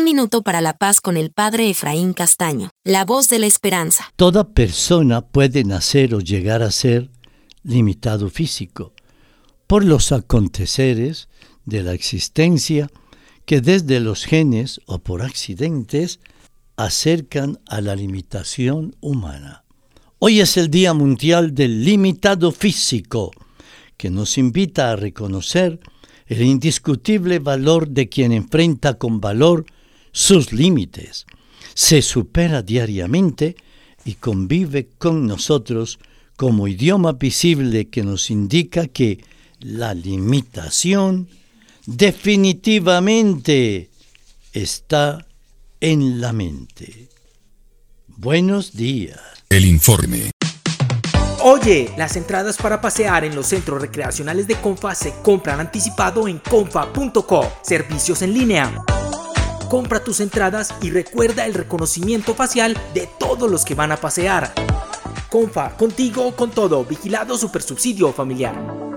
minuto para la paz con el Padre Efraín Castaño, la voz de la esperanza. Toda persona puede nacer o llegar a ser limitado físico por los aconteceres de la existencia que desde los genes o por accidentes acercan a la limitación humana. Hoy es el Día Mundial del Limitado Físico, que nos invita a reconocer el indiscutible valor de quien enfrenta con valor sus límites, se supera diariamente y convive con nosotros como idioma visible que nos indica que la limitación definitivamente está en la mente. Buenos días. El informe. Oye, las entradas para pasear en los centros recreacionales de Comfa se compran anticipado en comfa.co. Servicios en línea. Compra tus entradas y recuerda el reconocimiento facial de todos los que van a pasear. Comfa, contigo con todo. Vigilado Supersubsidio Familiar.